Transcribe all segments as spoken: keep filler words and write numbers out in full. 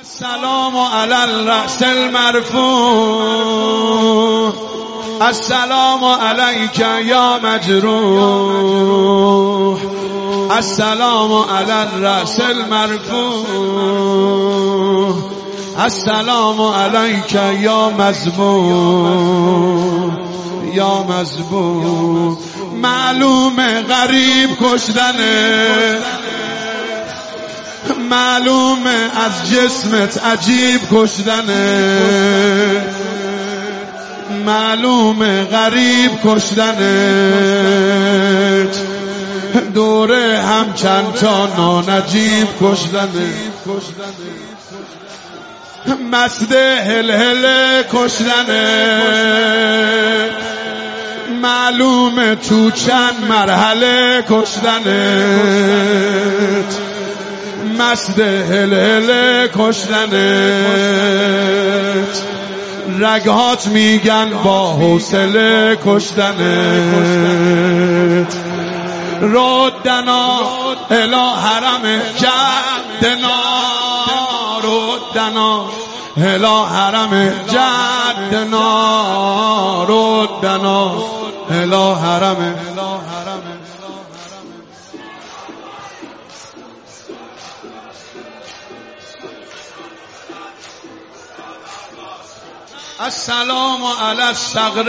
السلام علی الرأس المرفوع السلام علیک یا مجروح السلام علی الرأس المرفوع السلام علیک یا مذموم یا مذموم. معلوم غریب کشدنه، معلوم از جسمت عجیب کشدنه، معلوم غریب کشدنت، دوره هم چند تا نانجیب کشدنه، مست هل هل کشدنه، معلوم تو چند مرحله کشدنت، مست هل هل کشدنت، رگهات میگن با حوصله کشدنت، ردنا الی حرم جدنا، ردنا الی حرم جدنا، ردنا الی حرم. السلام علی الصقر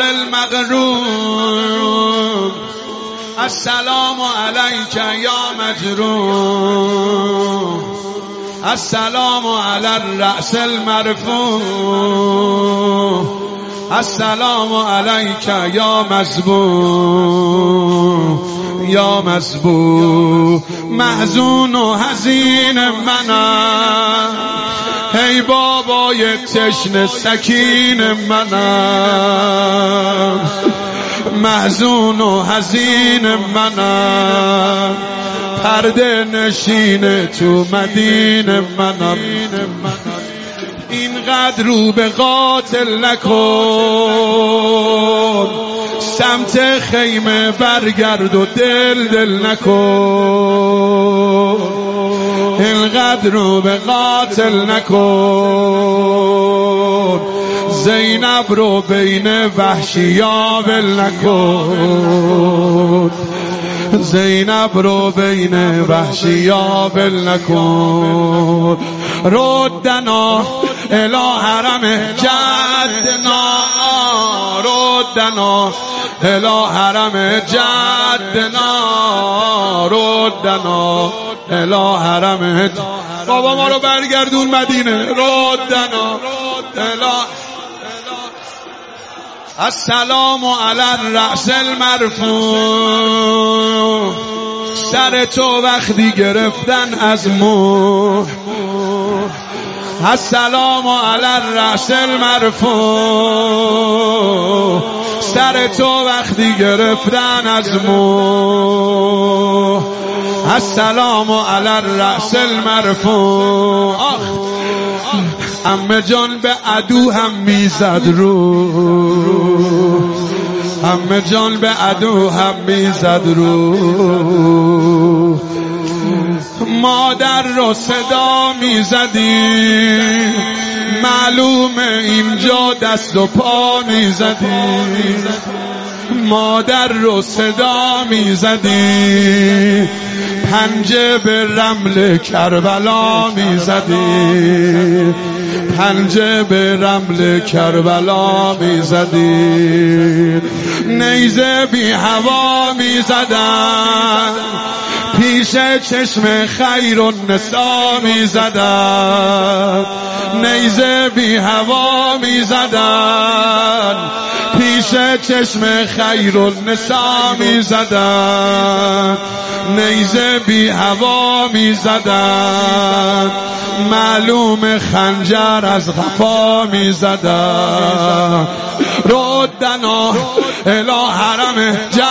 المغروب السلام علیک یا مجروح السلام علی الرأس المرفوع السلام علیک یا مذموم یا مذموم. محزون و حزین منم، ای بابای تشنه سکین منم، محزون و حزین منم، پرده نشین تو مدینه منم. اینقدر رو به قاتل نکن، سمت خیمه برگرد و دل دل نکن، اینقدر رو به قاتل نکن، زینب رو بین وحشیا ول نکن، زینب رو بین وحشیا ول نکن، ردنا الی حرم جدنا، ردنا الی حرم جدنا، ردنا الی حرم. بابا ما رو برگردون مدینه، ردنا الی. السلام علی الرأس المرفوع، سر تو وقتی گرفتن از مو، السلام علی الرأس المرفوع، سر تو وقتی گرفتن از مو، السلام علی الرأس المرفوع. عمه جان به عدو هم میزد رو، عمه جان به عدو هم میزد رو، مادر رو صدا میزدی، معلومه اینجا دست و پا میزدی، مادر رو صدا میزدی، پنجه به رمل کربلا میزدی، پنجه به رمل کربلا میزدی، نیزه بی هوا میزدن، پیش چشم خیر النساء میزدن، نیزه بی هوا میزدن، پیش چشم خیر النساء میزدن، نیزه بی هوا میزدن، معلوم خنجر از قفا میزدن، ردنا الی حرم